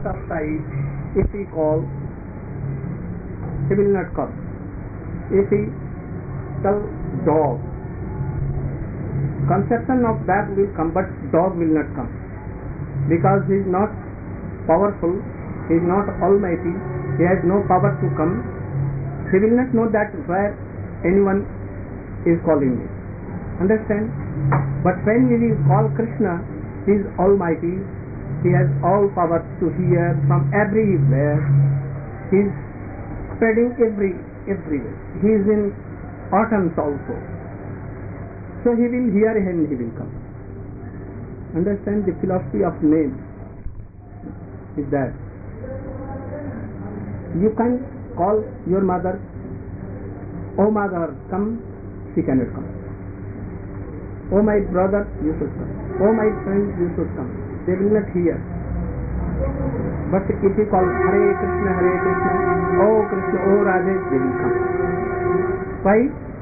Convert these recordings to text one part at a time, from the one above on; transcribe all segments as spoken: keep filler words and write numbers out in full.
of sight, if we call, he will not come. If we tell dog, conception of that will come, but dog will not come, because he is not powerful, he is not almighty, he has no power to come. He will not know that where anyone is calling me. Understand? But when we will call Krishna, he is almighty, he has all power to hear from everywhere, he is spreading every everywhere, he is in atoms also, so he will hear and he will come. Understand? The philosophy of name is that you can call your mother, oh mother, come, she cannot come. Oh my brother, you should come. Oh my friend, you should come. They will not hear. But if you call Hare Krishna, Hare Krishna, oh Krishna, oh Radhe, they will come. Why?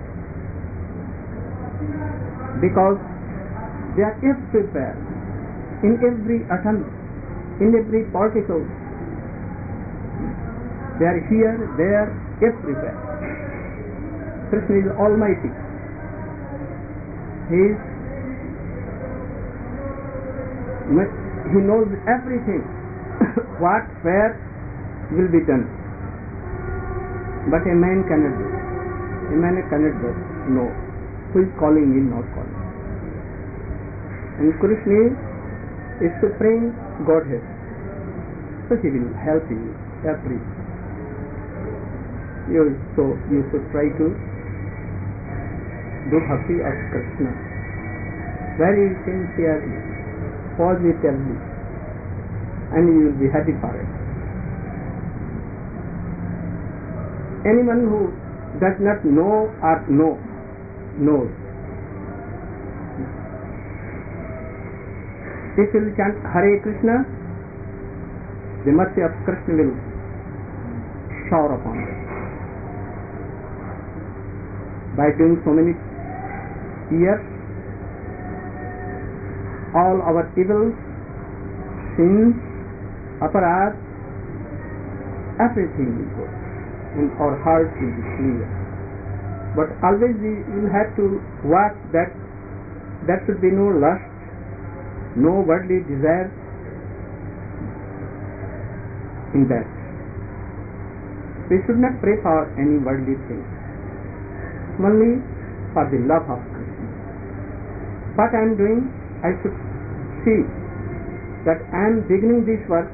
Because they are everywhere, in every atom, in every particle. They are here, there, everywhere. Krishna is almighty. He is, he knows everything, what, where will be done. But a man cannot do. A man cannot do. No. Who is calling him, not calling. And Krishna is supreme Godhead. So he will help you every. You, so you should try to do bhakti of Krishna very sincerely, positively, and you will be happy for it. Anyone who does not know or know, knows. If you will chant Hare Krishna, the mercy of Krishna will shower upon us. By doing so many years, all our evils, sins, aparadh, everything will go, and our hearts will be clear. But always we will have to watch that there should be no lust, no worldly desire in that. We should not pray for any worldly thing, only for the love of Krishna. What I am doing, I should see that I am beginning this work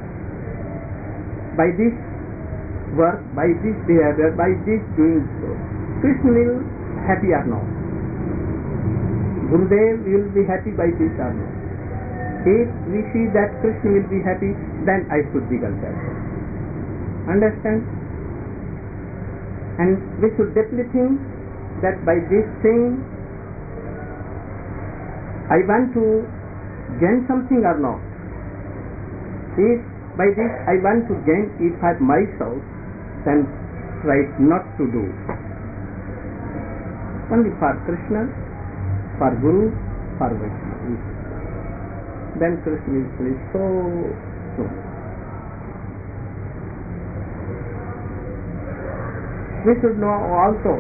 by this work, by this behavior, by this doing so. Krishna will happy or not. Gurudev will be happy by this or not. If we see that Krishna will be happy, then I should become happy. Understand? And we should definitely think that by this thing I want to gain something or not. If by this I want to gain it for myself, then try not to do. Only for Krishna, for Guru, for Vaishnava. Then Krishna will play so soon. We should know also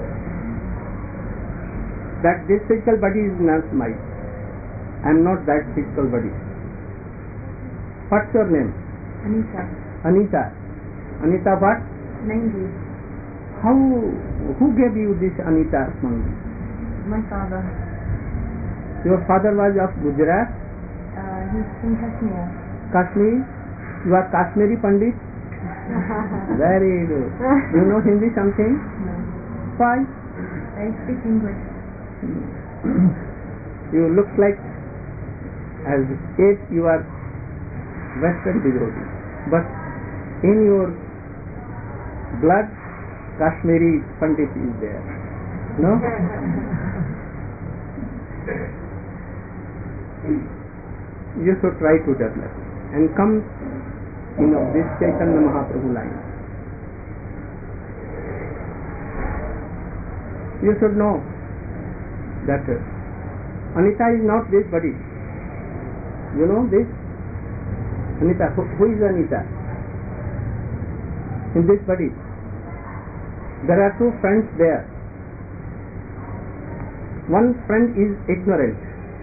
that this physical body is not mine. I am not that physical body. What's your name? Anita. Anita. Anita what? Nangi. How, who gave you this Anita Nangi? My father. Your father was of Gujarat? Uh, he's from Kashmir. Kashmir? You are Kashmiri Pandit? Very good. You know Hindi something? No. Why? I speak English. You look like as if you are Western devotee, but in your blood Kashmiri Pandit is there. No? You should try to develop and come in you know, this Chaitanya Mahaprabhu line. You should know that uh, Anita is not this body. You know this? Anita, who, who is Anita? In this body, there are two friends there. One friend is ignorant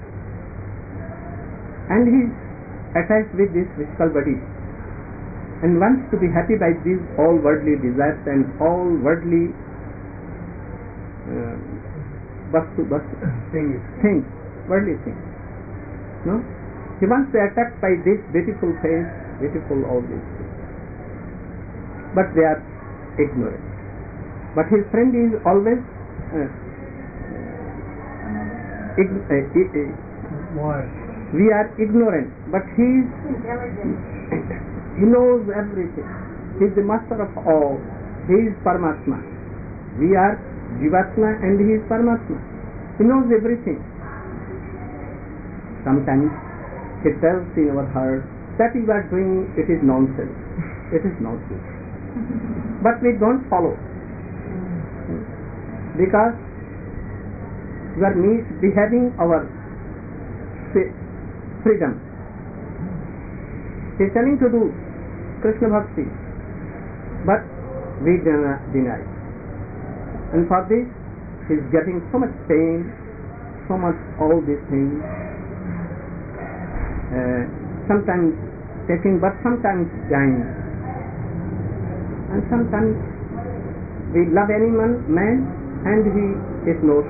and he is attached with this physical body and wants to be happy by these all worldly desires and all worldly uh, vastu, vastu, things, things, worldly things. No? He wants to attack by this beautiful face, beautiful all these things. But they are ignorant. But his friend is always uh, ign- uh, uh, uh, Why? we are ignorant, but he is Intelligent. he knows everything. He is the master of all. He is Paramatma. We are Jivatma and he is Paramatma. He knows everything. Sometimes he tells in our heart that you are doing it is nonsense. It is not good. But we don't follow. Because we are misbehaving our freedom. He is telling to do Krishna Bhakti, but we deny. And for this, he is getting so much pain, so much all these things. Uh, sometimes taking, but sometimes dying. And sometimes we love any man, man and he ignores.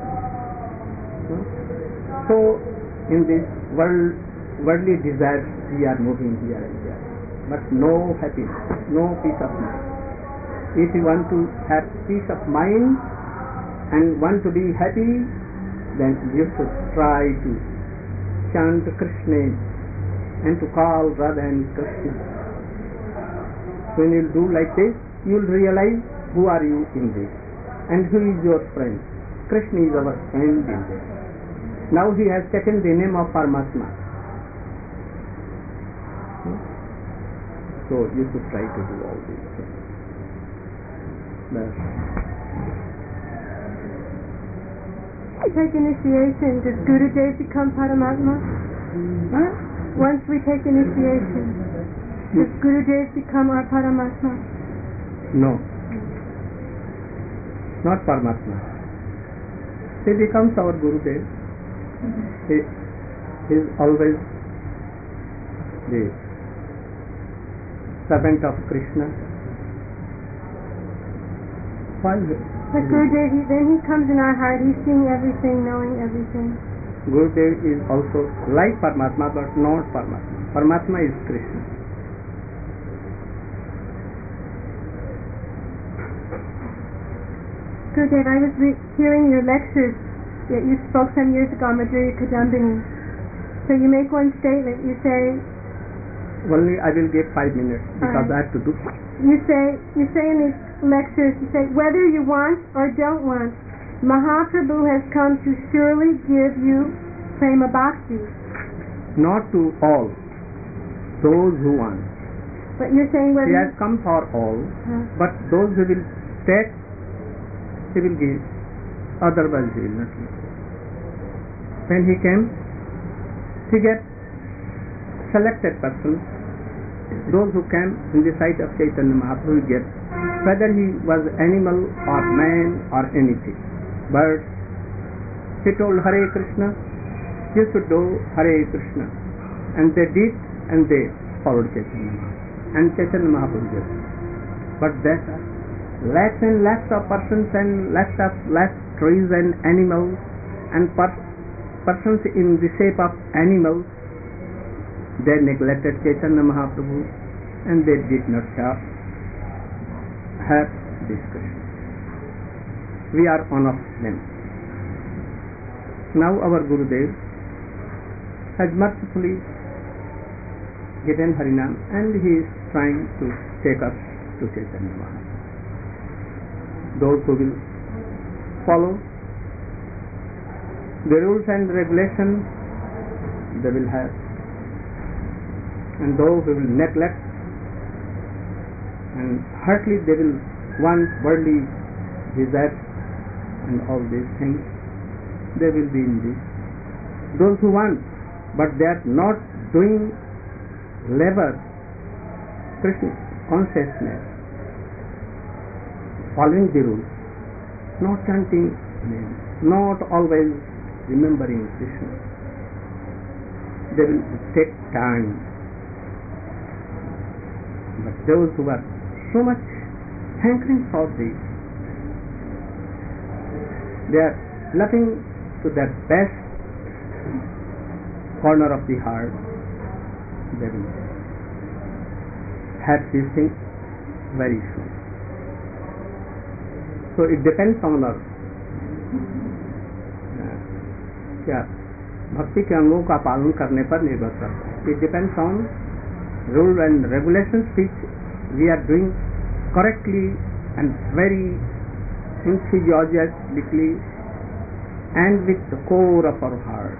So, in this world, worldly desires, we are moving here and there, but no happiness, no peace of mind. If you want to have peace of mind and want to be happy, then you should try to chant Krishna and to call Radha and Krishna. When you do like this, you will realize who are you in this and who is your friend. Krishna is our friend in this. Now he has taken the name of Paramatma. So you should try to do all these things. That's take initiation, does Gurudev become Paramatma? huh? Once we take initiation, does Gurudev become our Paramatma? No, not Paramatma. He becomes our Gurudev. He is always the servant of Krishna. Why? But Gurudev, he, then he comes in our heart, he's seeing everything, knowing everything. Gurudev is also like Paramatma, but not Paramatma. Paramatma is Krishna. Gurudev, I was re- hearing your lectures that you spoke some years ago on Madhurya Kadambini. So you make one statement, you say, Only I will give five minutes because Alright. I have to do. you say, you say in these lectures, you say, whether you want or don't want, Mahaprabhu has come to surely give you prema bhakti. Not to all, those who want. But you're saying whether He has come for all, Huh. but those who will take, he will give. Otherwise he will not give. When he came, he get selected persons. Those who came in the sight of Chaitanya Mahaprabhu get, whether he was animal or man or anything. But he told Hare Krishna, you should do Hare Krishna. And they did, and they followed Chaitanya Mahaprabhu. And Chaitanya Mahaprabhu did. But that lakhs and lakhs of persons and lakhs of lakhs trees and animals and per- persons in the shape of animals, they neglected Chaitanya Mahaprabhu and they did not have, have this Krishna. We are one of them. Now our Gurudev has mercifully given Harinam and he is trying to take us to Chaitanya Mahaprabhu. Those who will follow the rules and regulations, they will have, and those who will neglect and hardly they will want worldly desires and all these things, they will be in this. Those who want, but they are not doing labor Krishna consciousness, following the rules, not chanting names, not always remembering Krishna. They will take time. But those who are so much hankering for this, they are loving to the best corner of the heart, they will have these things very soon. So it depends on us. क्या भक्ति के अंगों का पालन करने पर निर्भर करता है. It depends on rule and regulations which we are doing correctly and very enthusiastically and with the core of our heart.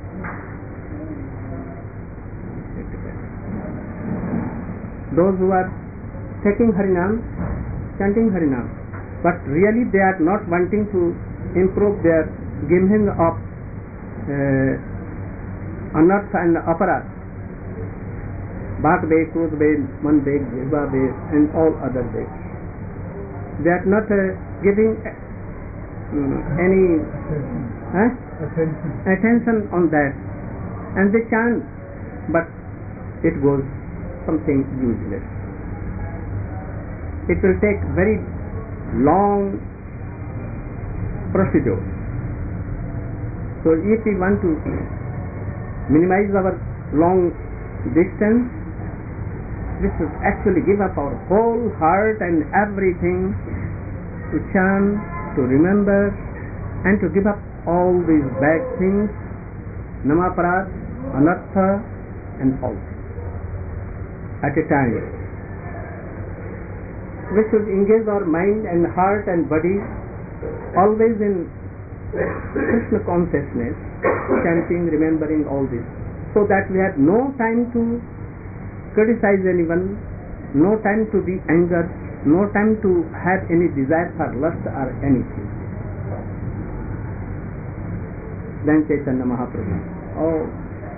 Those who are taking Harinam, chanting Harinam, but really they are not wanting to improve their giving of uh, anarth and aparat, Bhak Beg, Krudh Beg, Man Beg, Jihva Beg, and all other Beg. They are not uh, giving uh, any uh, Attention. attention on that, and they chant, but it goes something useless. It will take very long procedure. So if we want to minimize our long distance, we should actually give up our whole heart and everything to chant, to remember, and to give up all these bad things, namaparat, anartha, and all at a time. We should engage our mind and heart and body always in Krishna consciousness, chanting, remembering all this, so that we have no time to criticize anyone, no time to be angered, no time to have any desire for lust or anything. Then Chaitanya Mahaprabhu, oh,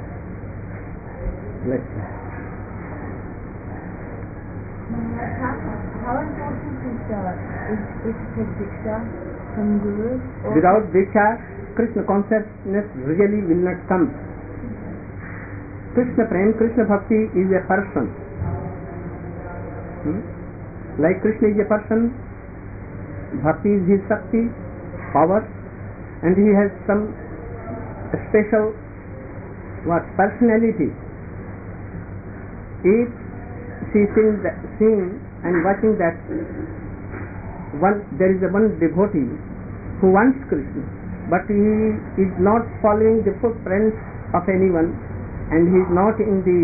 let's see. How important is, uh, is, is to take Diksha from Guru? Or Without Diksha, Krishna consciousness really will not come. Krishna Prem, Krishna Bhakti is a person. Hmm? Like Krishna is a person, Bhakti is his Shakti, power, and he has some special what personality. If she seeing, that, seeing and watching that one, there is a one devotee who wants Krishna, but he is not following the footprints of anyone, and he is not in the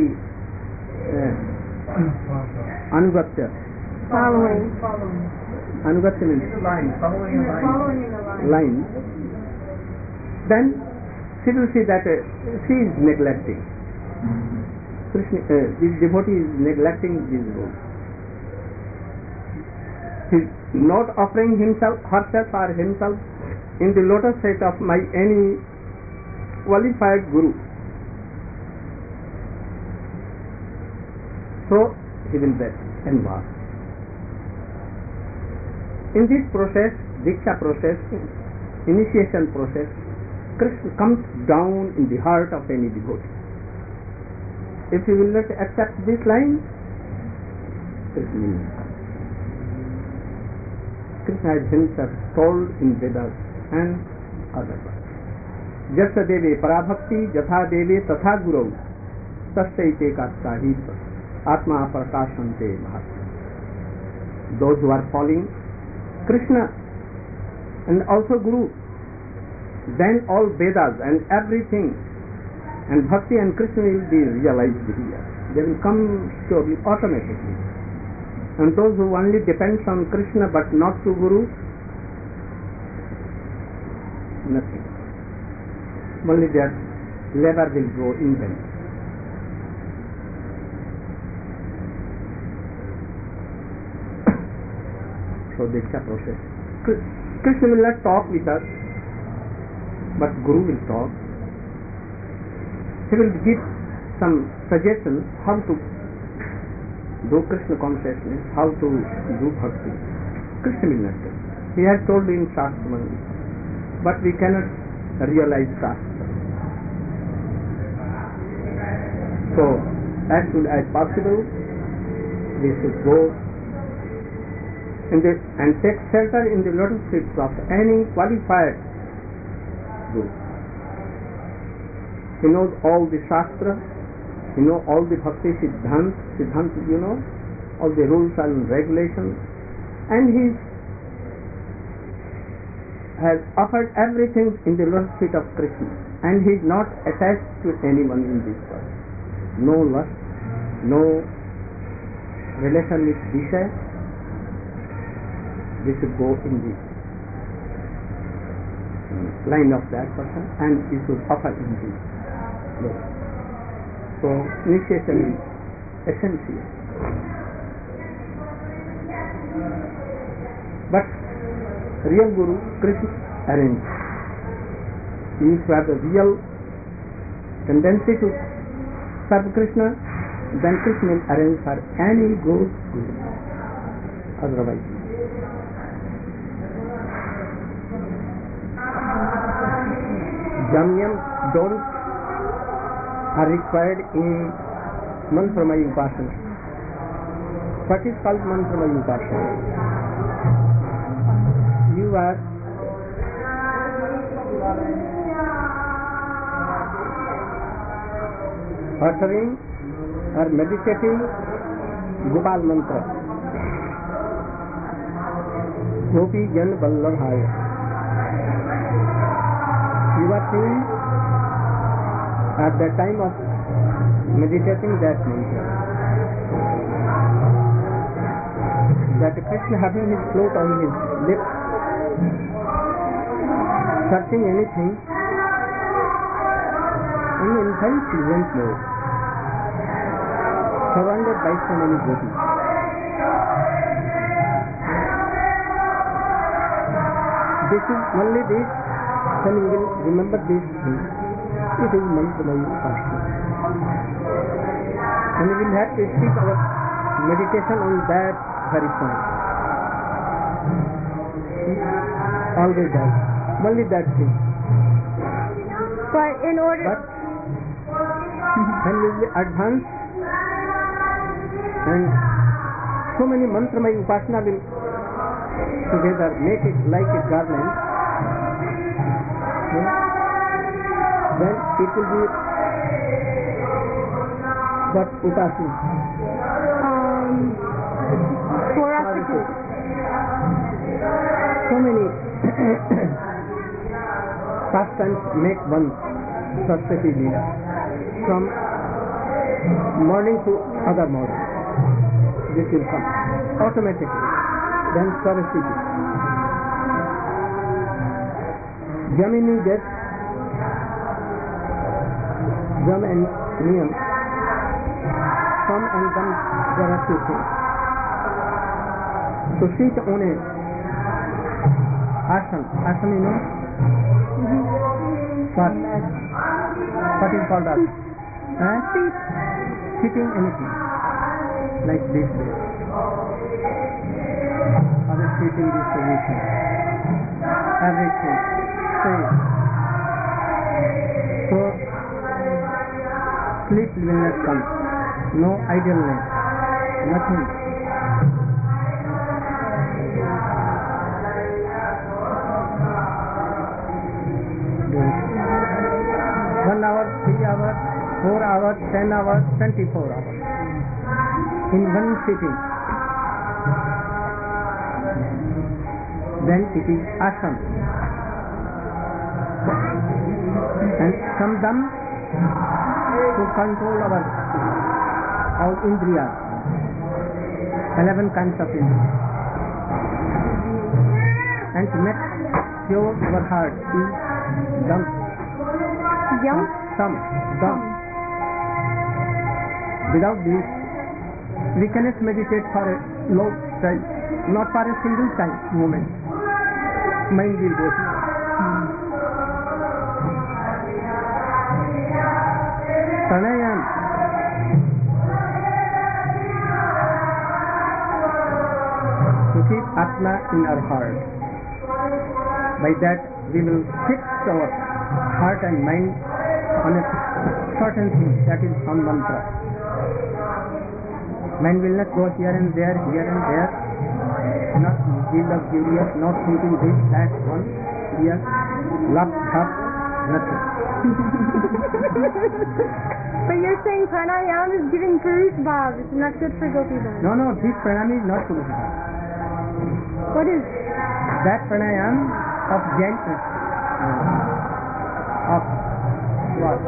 uh, Anugatya. Following. following? Anugatya means It's a line, following a line. Following in a line. line. Then she will see that uh, she is neglecting. Krishna, uh, this devotee is neglecting this role. He is not offering himself, herself or himself in the lotus feet of my any qualified guru. So he will get involved. In this process, Diksha process, initiation process, Krishna comes down in the heart of any devotee. If he will not accept this line, Krishna will not come. Krishna has himself told in Vedas and otherwise. Jasa deve parabhakti, jatha deve tatha gurau, tasyaite katsahit, atma prakashante mahatma. Those who are following Krishna and also Guru, then all Vedas and everything and Bhakti and Krishna will be realized here. They will come surely, automatically. And those who only depend on Krishna but not to Guru, nothing. Only their labor will go in vain. So Diksha process. Krishna will not talk with us, but Guru will talk. He will give some suggestions how to do Krishna consciousness, how to do bhakti. Krishna will not tell. He has told in Shastra only. But we cannot realize Shastra. So, as soon as possible, we should go in the, and take shelter in the lotus feet of any qualified guru. He knows all the Shastra, he knows all the Bhakti Siddhant, Siddhant, you know, all the rules and regulations, and he has offered everything in the lotus feet of Krishna, and he is not attached to anyone in this world. No lust, no relation with Vishaya. We should go in the line of that person, and we should offer in the Lord. So initiation is essential. But real Guru, Krishna arranged. If you have the real tendency to serve Krishna, then Krishna will arrange for any good Guru. Otherwise, Jamyam don't are required in Mantramaya Upasana. What is called Mantramaya Upasana? You are uttering or meditating Gopal Mantra. Gopi Jan Vallabhaya. You are saying at the time of meditating that mantra that Krishna having his float on his lips, searching anything in intense silent mode, surrounded by so many gopis. This is only this, when you will remember this thing. It is Mantramaya Upasana. And we will have to speak our meditation on that very point. Always that. Only that thing. But in order... But when we will advance, and so many Mantramaya Upasana will together make it like a garland, then it will be what Upasana? Um, Purasati. So many pastimes make one Saraswati Leela from morning to other morning. This will come automatically. Then Saraswati. Jamini gets Jam and Niyam. Come and come, there are two things. To sit on a asana. Asana, you know? Mm-hmm. What? What is called asana? Huh? Seat. Sitting anything. Like this way. Or sitting this position. Everything. Same. So, sleep will not come. No idleness. Nothing. One hour, three hours, four hours, ten hours, twenty-four hours. In one sitting. Then it is asana. And some them to control our all indriyas, eleven kinds of indriyas, and to make pure our heart is dam. Yum. Some, dam. Without this, we cannot meditate for a long time, not for a single time moment. Mind will go. Pranayam to keep Atma in our heart. By that we will fix our heart and mind on a certain thing, that is on mantra. Mind will not go here and there, here and there, not be luxurious, not thinking this, that, one, here, love, love, nothing. But you're saying pranayama is giving Purush Bhav. It's not good for Gopi Bhav. No, no, this pranayama is not Purush Bhav. What is? That pranayama of Jain, uh, of what?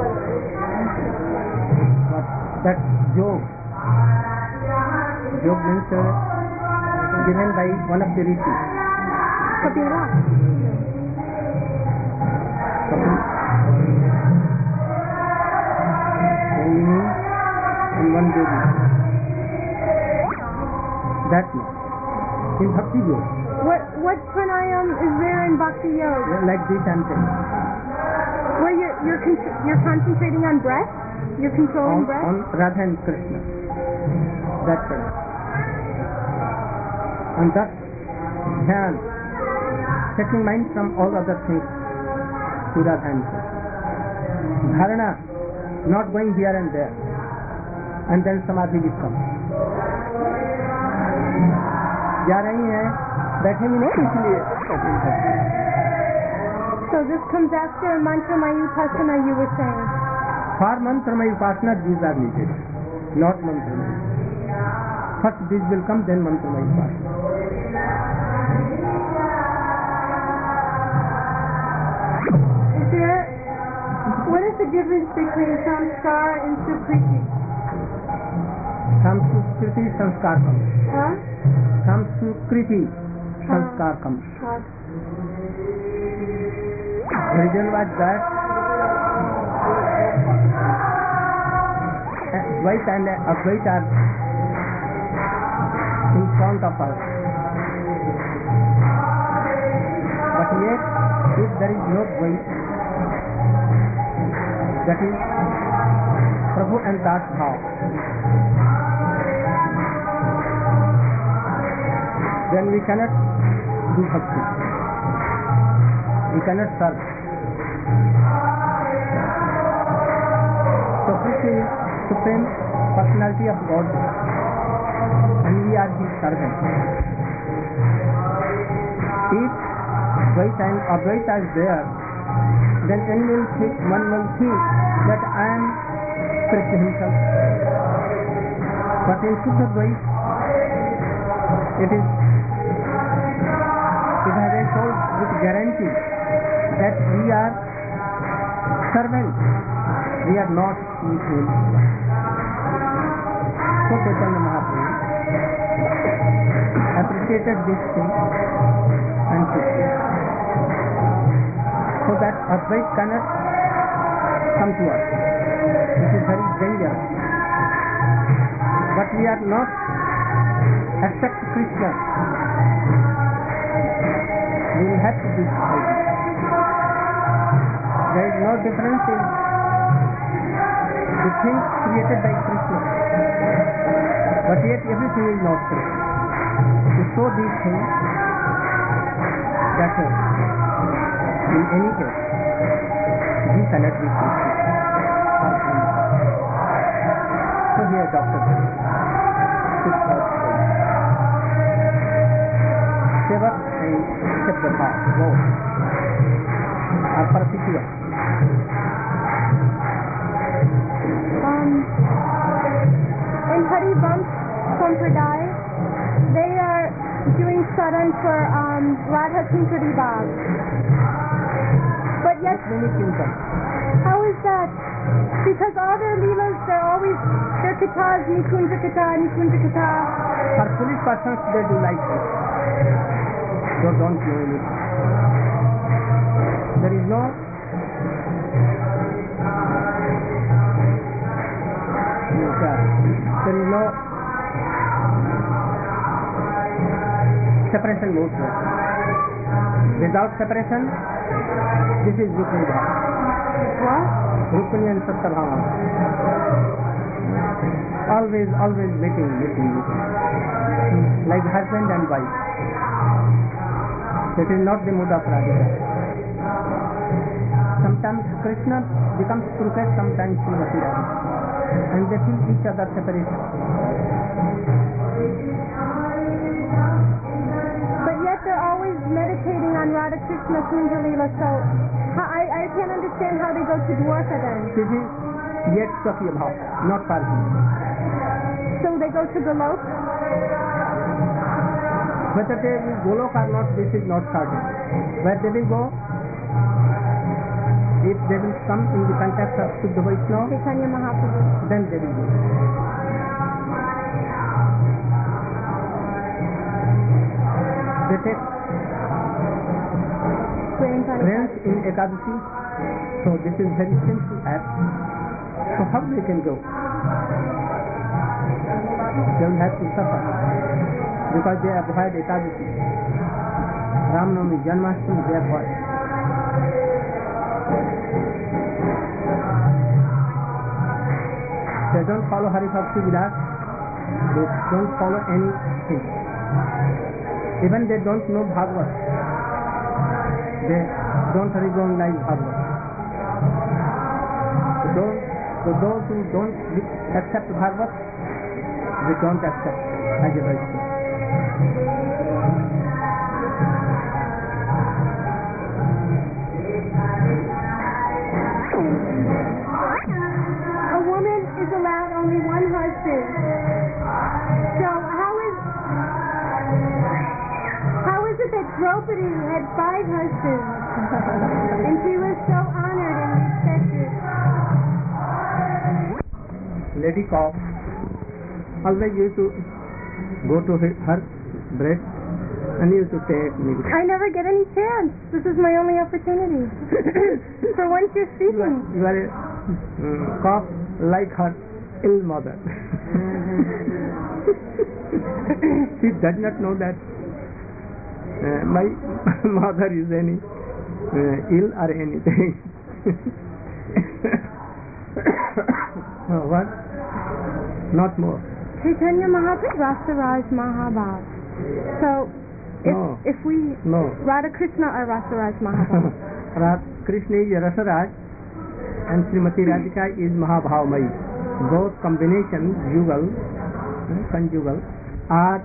What? That yoga. Yoga means uh, given by one of the rishis. Kapila. Only in one yogi. That much. In Bhakti Yoga. What what pranayam is there in Bhakti Yoga? Like this I'm saying. Where you're you're con- you're concentrating on breath? You're controlling On, breath? on Radha and Krishna. That pranayama. And thus, dhyan, setting mind from all other things to Radha and Krishna. Dharana, not going here and there. And then samadhi will come. जा रही हैं, बैठेंगे नहीं इसलिए. So this comes after Mantramaya Upasana, you were saying. For Mantramaya Upasana, these are needed, not Mantramaya. First these will come, then Mantramaya Upasana. Is there, what is the difference between samskar and sukriti? Samskriti, sanskar comes. Huh? Samskriti, sanskar comes. Huh. The reason was that Advaita and Advaita are in front of us. But yet, if there is no Dvaita, that is Prabhu and Das Bhav, then we cannot do bhakti. We cannot serve. So Krishna is Supreme Personality of God, and we are His servants. If Dvaita and Advaita is there, then anyone will think, one will think that I am Krishna himself. But in Shuddha Dvaita, it is it has been told with guarantee that we are servants, we are not equal. So Chaitanya Mahaprabhu appreciated this thing and took it. So that Advaita cannot come to us. This is very dangerous. But we are not accept Krishna. We will have to be healthy. There is no difference in the things created by Krishna. But yet everything is not Krishna. To show these things, that in any case, we cannot be Krishna. So here Doctor took out Sevak and Shabdabha, both are particular. Um, in Hari Vamsh Sampradaya, they are doing saran for um, Radha Kinkari Bhav. But yet, Many kingdoms. how is that? Because all their leelas, they're always, their katas, Nikunja kata, Nikunja kata. For foolish persons, they do like this. They don't know anything. There is no there is no separation mode. Without separation, this is Rukmini Bhava. What? Rukmini and Sattabhava. always, always meeting, meeting, meeting, like husband and wife. That is not the mood of Radhika. Sometimes Krishna becomes crooked, sometimes Srimati Radhika, and they feel each other separation. But yet they're always meditating on Radha Krishna Kunja Leela, so how, I, I can't understand how they go to Dwarka then. This is yet Swakya Bhav, not Parsi. So they go to Golok? Whether they will Golok or not, this is not certain. Where they will go, if they will come in the contact of Shuddha Vaishnava, Chaitanya Mahaprabhu. then they will go. They take Grains on grains in Ekadashi, so this is very simple act. So how they can go? They will have to suffer because they avoid Ekadashi. Ram Navami, Janmashtami, they avoid. They don't follow Hari Bhakti Vilas, they don't follow anything. Even they don't know Bhagavad. They don't recognize Bhagavad. So those, so those who don't accept Bhagavad, they don't accept as a Vaishnava. A woman is allowed only one husband. So how is how is it that Draupadi had five husbands and she was so honored and respected? Lady Cock always used to go to her, her breast and used to take milk. I never get any chance. This is my only opportunity. For once you're You are, speaking. you are a um, cock like her ill mother. She does not know that uh, my mother is any uh, ill or anything. uh, what? Not more. Chaitanya Mahaprabhu, Rasaraj Mahabhav. So, if, No. if we, No. Radha Krishna or Rasaraj Mahabhav? Ra- Krishna is Rasaraj and Srimati Radhika is Mahabhavamai. Both combinations, jugal, uh, conjugal, are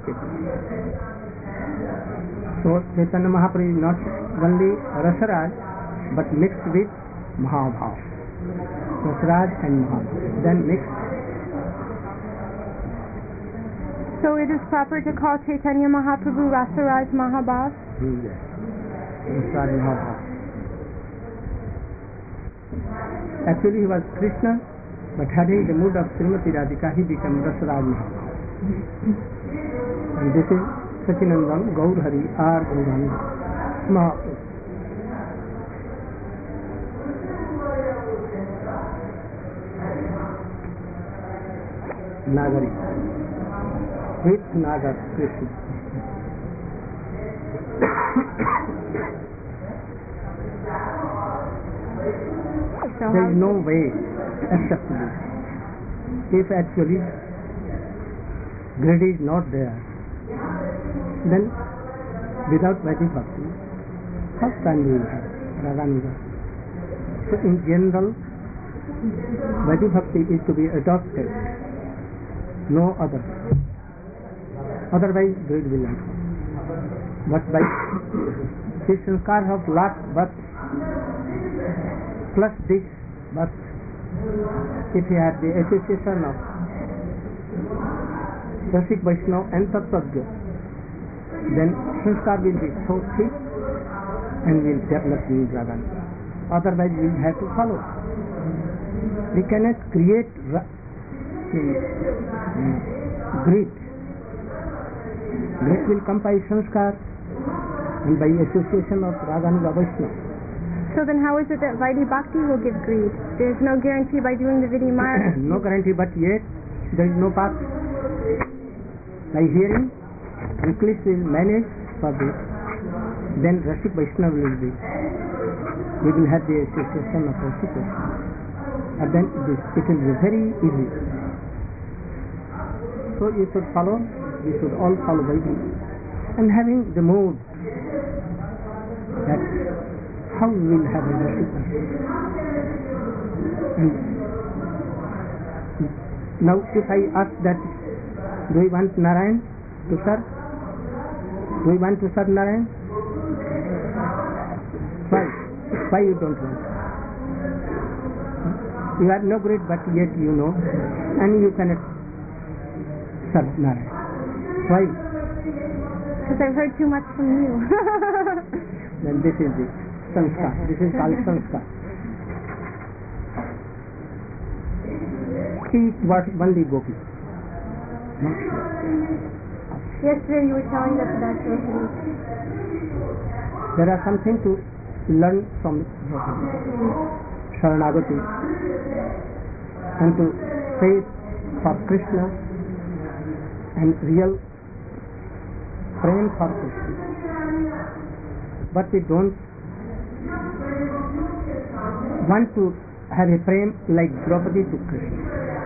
so Chaitanya Mahaprabhu is not only Rasaraj but mixed with Mahabhav. Rasaraj and Mahabhav. Then mixed. So it is proper to call Chaitanya Mahaprabhu Rasaraj Mahabhav? Yes. Rasaraj Mahabhav. Actually he was Krishna, but having the mood of Srimati Radhika, he became Rasaraj Mahabhav. And this is Sachinandan Gaurhari or Gauranga Mahaprabhu. Nagari. With Nagar Krishna. So There how, is no way except this. If actually greed is not there, then without Vaidhi Bhakti, how can we have Raganuga? So in general, Vaidhi Bhakti is to be adopted, no other. Otherwise greed will not come. But by this sanskar of lot but plus this but if you have the association of Rasik Vaishnava and Tattvagya, then sanskar will be so thick and will develop in Ragan. Otherwise we will have to follow. We cannot create ra- um, greed. Greed will come by sanskar and by association of Raganuga Vaishnava. so then how is it that Vaidhi Bhakti will give greed? There's no guarantee by doing the Vidhi Marg. No guarantee, but yet there is no path. By hearing, English will manage for this. Then Rasik Vaishnava will be. We will have the association of Rasik Vaishnava. And then this, it will be very easy. So you should follow, we should all follow by him. And having the mood that how we will have a worshipper. And now if I ask that, do you want Narayan to serve? Do you want to serve Narayan? Why? Why you don't want? You are no great, but yet you know, and you cannot serve Narayan. Why? Because I've heard too much from you. Then this is the sanskar. This is called sanskar. He was only gopi. Not Yesterday you were telling us about Draupadi. There are something to learn from Draupadi. Sharanagati. And to faith for Krishna and real prem for Krishna. But we don't want to have a prem like Draupadi to Krishna.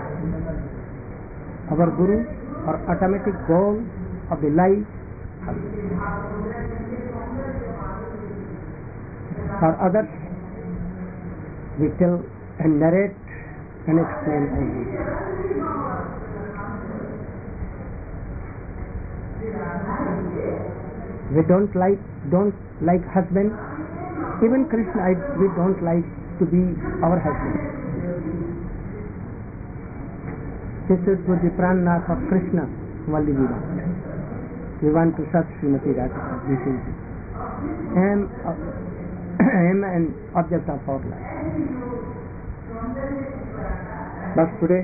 Our Guru, our automatic goal of the life, for others we tell and narrate and explain only. We don't like don't like husband. Even Krishna, I, we don't like to be our husband. This is to the pranath of Krishna only we want. We want to serve Srimati Radhika. This is the aim, of, aim and object of our life. But today,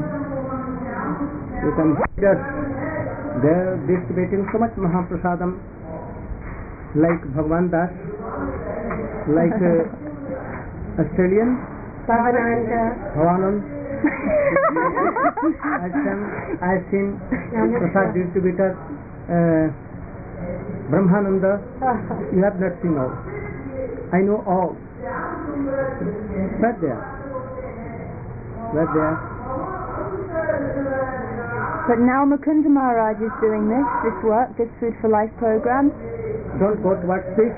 you can see that they are distributing so much Mahaprasadam, like Bhagwan Das, like uh, Australian, Bhavananda. Bhavanand. I've seen Prasad distributor, uh, Brahmananda. You have not seen all. I know all. But there. But there. But now Mukunda Maharaj is doing this, this work, this Food for Life program. Don't go towards this.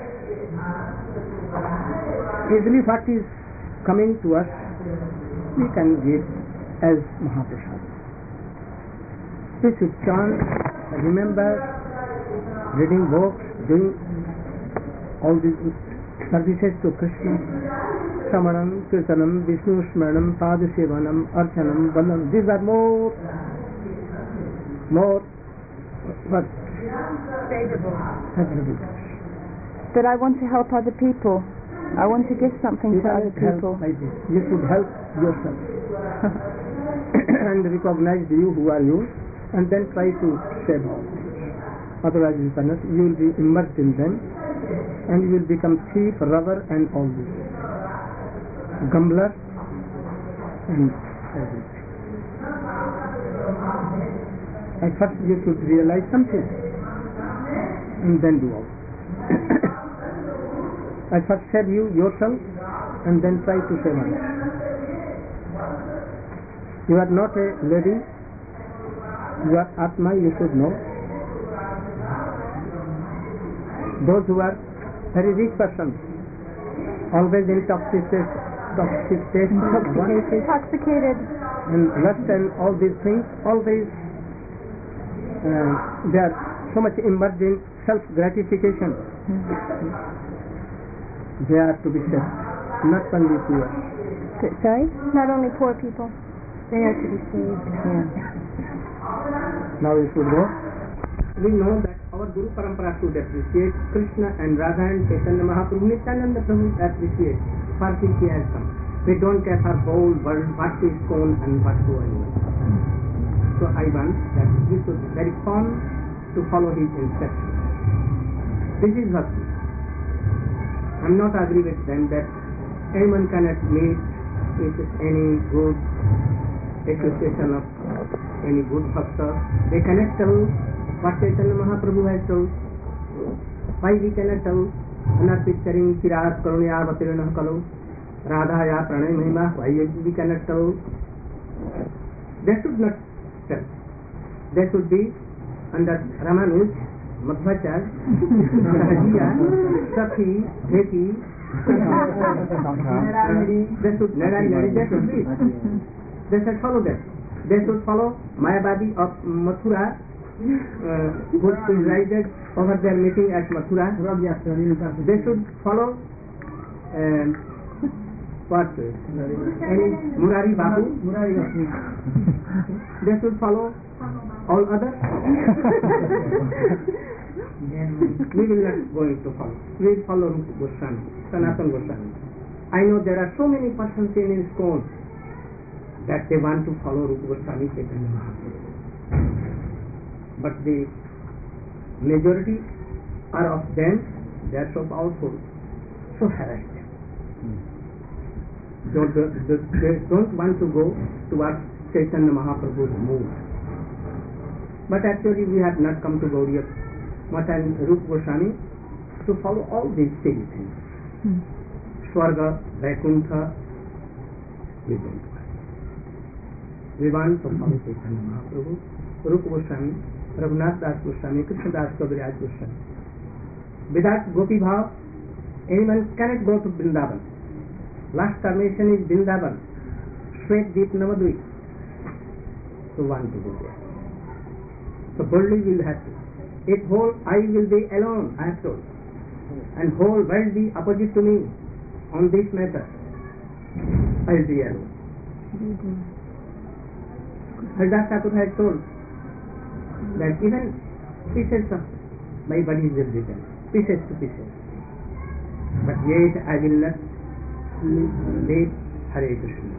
Easily what is coming to us, we can give as Mahaprasad. We should chant, remember, reading books, doing all these services to Krishna, Samaranam, Kirtanam, Vishnu Smaranam, Padasevanam, Archanam, Vandam. These are more, more, what? Favorable. But I want to help other people. I want to give something You to other people. like this. You should help yourself and recognize you who are you, and then try to save others. Otherwise, you cannot. You will be immersed in them, and you will become thief, robber, and all this, gambler, and everything. At first, you should realize something, and then do all. I first save you yourself and then try to save others. You are not a lady, you are Atma, you should know. Those who are very rich persons, always intoxicated, intoxicated, Intoxicated. and lust and all these things, always uh, they are so much immersed in self-gratification. They are to be saved, not only poor. Sorry? Not only poor people, they are to be saved. Yeah. Now we should go. We know that our Guru Parampara should appreciate Krishna and Radha and Chaitanya Mahaprabhu, Nityananda Prabhu appreciate for which he has come. We don't care for whole world what to stone and what to animal. So I want that we should be very firm to follow his instructions. This is what I am not agree with them that anyone cannot meet with any good association of any good bhakta. They cannot tell what Chaitanya Mahaprabhu has told. Why we cannot tell? Anarpicharing Kirat Karunya Vatirana Kalu Radhaya Pranay Mahima. Why we cannot tell? They should not tell. they should be under Ramanuj, Madhvacharya, Sahajiya, Sakhi, Dheti, they should Narayana, they should be. They should follow them. They should follow Mayavadi of Mathura, uh, who resided over their meeting at Mathura. They should follow um, what? Any Murari Babu. They should follow all others. We will not going to follow. We will follow Rupa Goswami, Sanatana Goswami. I know there are so many persons in ISKCON that they want to follow Rupa Goswami Chaitanya Mahaprabhu. But the majority are of them, they are so powerful, so harassed them. Don't, they don't want to go towards Chaitanya Mahaprabhu's mood. But actually we have not come to Gaudiya Mata and Rupa Goswami to follow all these silly things. Hmm. Swarga, Vaikuntha, we don't want. We want to follow Chaitanya Mahaprabhu, Rupa Goswami, Raghunath Das Goswami, Krishna Das Kaviraj Goswami. Without Gopi Bhav, anyone cannot go to Vrindavan. Last termination is Vrindavan, Shwet Deep Navadvip. So want to go there. So boldly we will have to. If whole I will be alone, I have told, and whole world be opposite to me on this matter, I will be alone. Haridas Thakur had told that even pieces of my body will be there, pieces to pieces. But yet I will not leave Hare Krishna.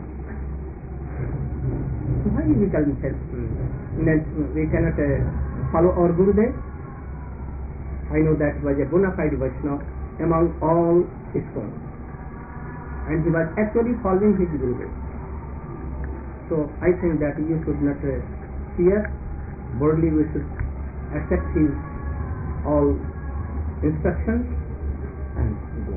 Why we call ourselves? We cannot uh, follow our Gurudev. I know that was a bona fide Vaishnava among all ISKCON, and he was actually following his Gurudev. So I think that you should not uh, fear. Boldly we should accept his all instructions and go.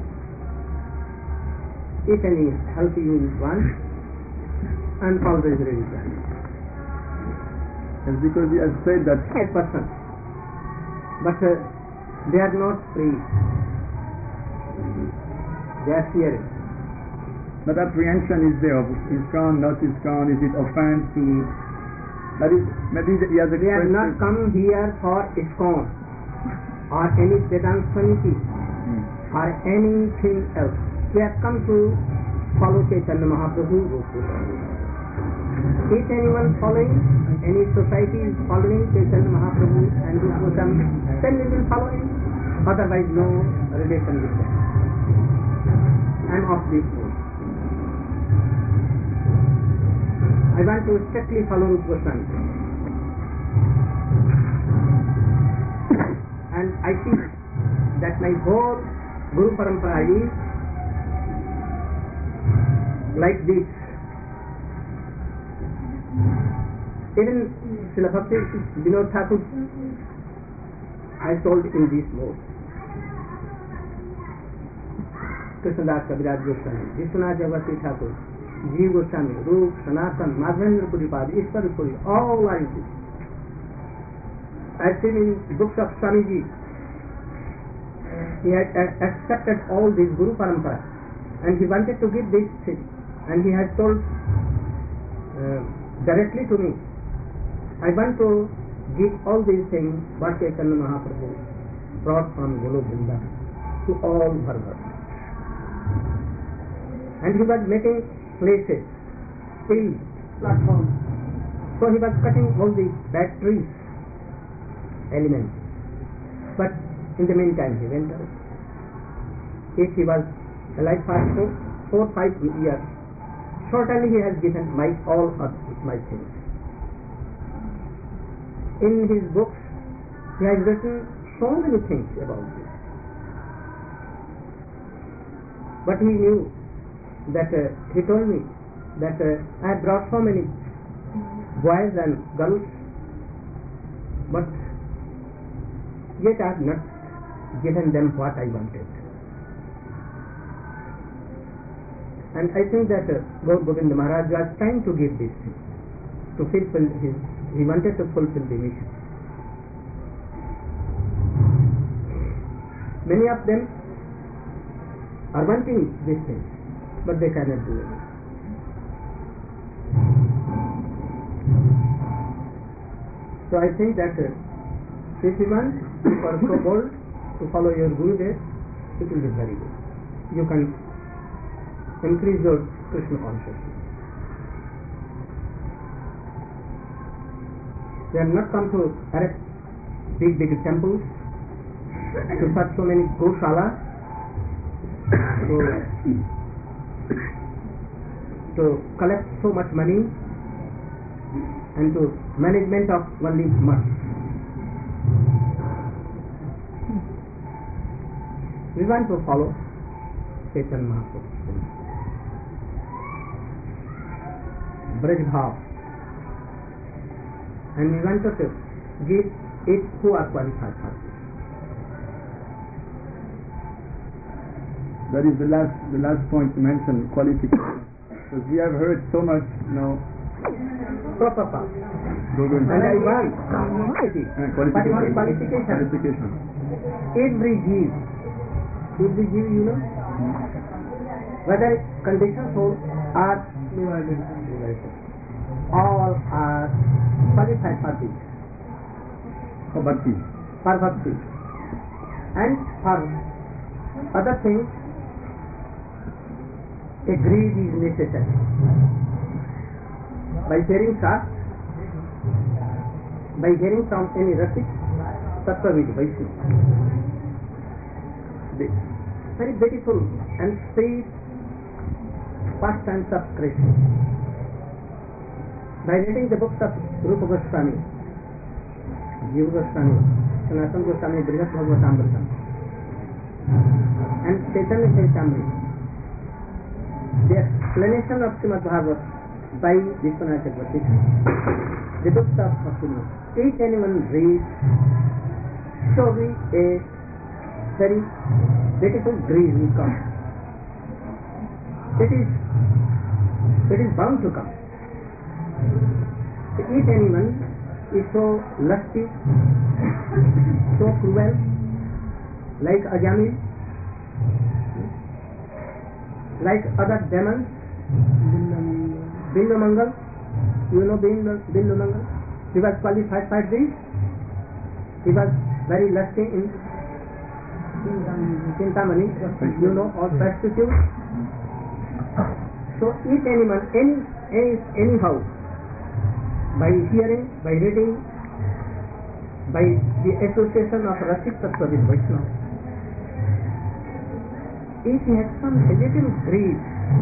If any help you want, I am always ready to help. And because he has said that a person, but uh, they are not free. They are fearing. but apprehension is there of ISKCON, not ISKCON, is it offense to... That is, maybe he has They have not come here for ISKCON or any Vedanta Samiti hmm. or anything else. They have come to follow Chaitanya Mahaprabhu. If anyone following, any society is following Chaitanya Mahaprabhu and Rupa Goswami, then we will follow him. Otherwise, no relation with them. I am of this mood. I want to strictly follow Rupa Goswami. And I think that my whole Guru Parampara is like this. Even Srila Bhakti Vinod Thakur, I told in this mode. Krishnadas Kaviraj Goswami, Vishwanath Javati Thakur, Jeev Goswami, Rup, Sanatan, Madhavendra Puri Pad, Ishwar Puri, all are in this. I have seen in books of Swamiji, he had accepted all this Guru Parampara and he wanted to give this thing, and he has told uh, directly to me, I want to give all these things what Chaitanya Mahaprabhu brought from Golo Vrindavan to all Bhargavas. And he was making places, fields, platforms. So he was cutting all these bad trees, elements. But in the meantime he went away. If he was alive for four, four five years, certainly he has given my all of my things. In his books, he has written so many things about this. But he knew that, uh, he told me that uh, I have brought so many boys and girls, but yet I have not given them what I wanted. And I think that uh, Gaur Govinda Maharaj was trying to give this thing, to fulfill his He wanted to fulfill the mission. Many of them are wanting these things, but they cannot do it. So I think that uh, if you want, if you are so bold to follow your Gurudev, it will be very good. You can increase your Krishna consciousness. They have not come to erect big, big temples, to start so many goshalas, to, to collect so much money, and to management of only much. We want to follow Chaitanya Mahaprabhu. Braj Bhav. And we want to give it who are qualified for this. That is the last, the last point to mention, qualification. Because we have heard so much, you know, Proper path. Govind. And I want quality. Uh, But qualification. qualification. Qualification. Every jeev, every jeev, you know, whether conditioned souls are all are qualified for this, For bhakti. for bhakti. And for other things, a greed is necessary. By hearing Shastra, by hearing from any Rasik, Tattva-vid, Vaishnava, the very beautiful and sweet pastimes of Krishna. By reading the books of Rupa Goswami, Jiva Goswami, Sanatana Goswami, Brihad Bhagavatamrita, and Chaitanya Charitamrita, the explanation of Srimad Bhagavad by Vishwanath Chakravarti, the books of Bhaktivinoda, each anyone reads, surely a very beautiful greed will come. It is, it is bound to come. Each anyone is so lusty, so cruel, like Ajamil, like other demons. Bindu-Mangal, you know Bindu-Mangal? He was qualified for this. He was very lusty in Chintamani, you know, or prostitute. So each animal, any, any, anyhow, by hearing, by reading, by the association of Rasik Tattva with Vaishnava, if he has some a little greed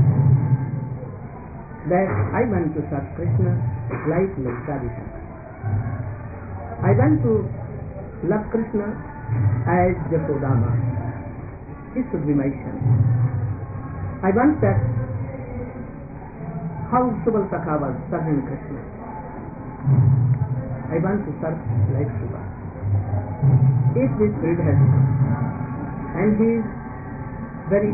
that I want to serve Krishna like Lalita. I want to love Krishna as Jasodama. This should be my son. I want that how Subal Sakha was serving Krishna. I want to serve like Subal. If this greed has come, and he is very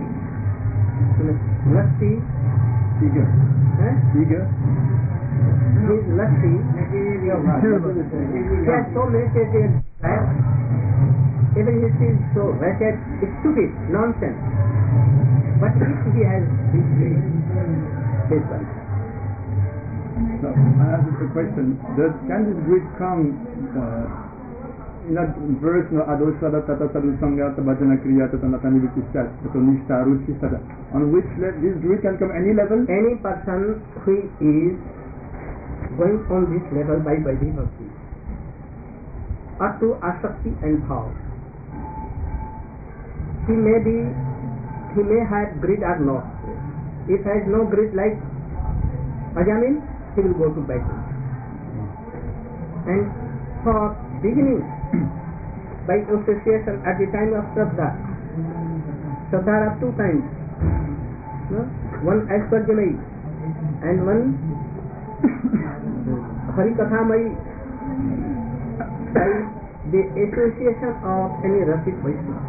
lusty, Eager. eh? Eager. He is lusty. He has so many things. Even he feels so wretched, stupid, nonsense. But if he has this greed, this one. So, I ask the question, does, can this greed come uh, in that verse, no, adosha tata sadhu sangha bhajana kriya tata natani vikishta tata nishta ruchi sada, on which le- this greed can come any level? Any person who is going on this level by Vaidhi Bhakti, up to Asakti and Bhav, he may be, he may have greed or not. If he has no greed like Ajamin, he will go to Vaikuntha. And for beginning, by association at the time of Shraddha, Shraddha are two times, no? One Aishwarjamai and one Harikathamai, by the association of any Rasik Vaishnava.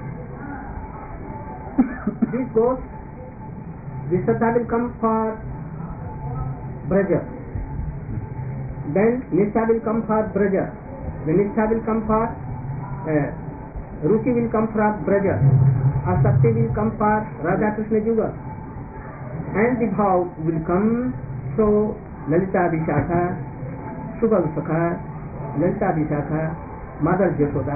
This goes, the Shraddha will come for Braja, then Nishtha will come for Braja. The Nishtha will come for uh, Ruchi will come for Braja. Asakti will come for Radha Krishna Juga. And the bhav will come so Lalita Vishakha, Subal Sakha, Lalita Vishakha, Mother Jashoda,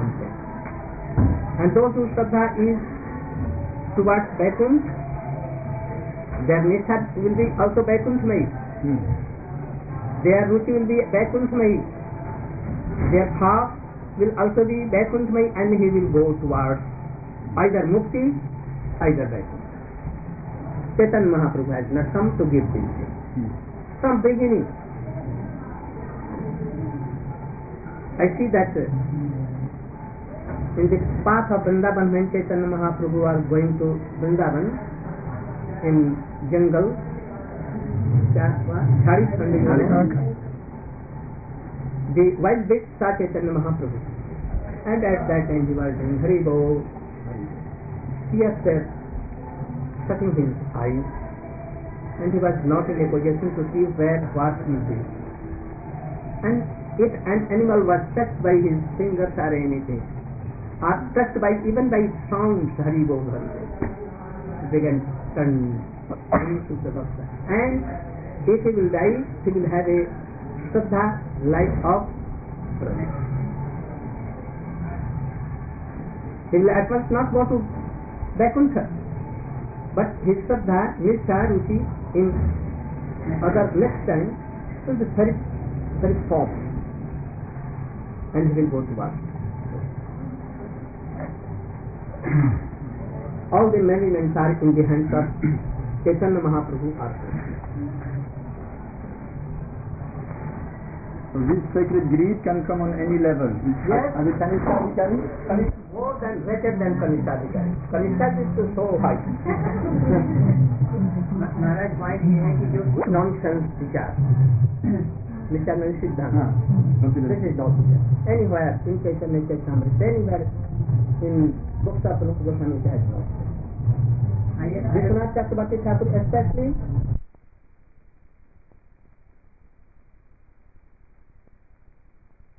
and those whose Shraddha is towards Vaikunt, their Nishtha will be also Vaikuntmayi. Hmm. Their Ruchi will be Vaikuntmayi. Their bhav will also be Vaikuntmayi, and he will go towards either Mukti, either Vaikunt. Chaitanya Mahaprabhu has not come to give this Hmm. from beginning. I see that uh, in the path of Vrindavan, when Chaitanya Mahaprabhu was going to Vrindavan in jungle, Chari Khandi, the wild beasts saw Chaitanya Mahaprabhu, and at that time he was doing Hari Bol. He was uh, shutting his eyes, and he was not in a position to see where what he did. And if an animal was touched by his fingers or anything, or touched by even by sounds, Hari Bol, Hari Bol, he began to turn into the bhakta. And if he will die, he will have a Shraddha life of Brahma. He will at first not go to Vaikuntha, but his Shraddha, Nishtha, Ruchi in other next time will be very, very form, and he will go to Vasudev. All the merriments are in the hands of Chaitanya Mahaprabhu also. So this sacred greed can come on any level. Yes. And the Kanishta Adhikari? More than better than Kanishadhikari. Kanishadhikari is so high. महाराज point ये है कि जो Nonsense vichar. Mister Siddhanta. Ah, okay. This is not vichar. Anywhere in Chaitanya Charitamrita, anywhere in books of Rupa Goswami, it has not. Vishwanath Chakrabarti Thakur especially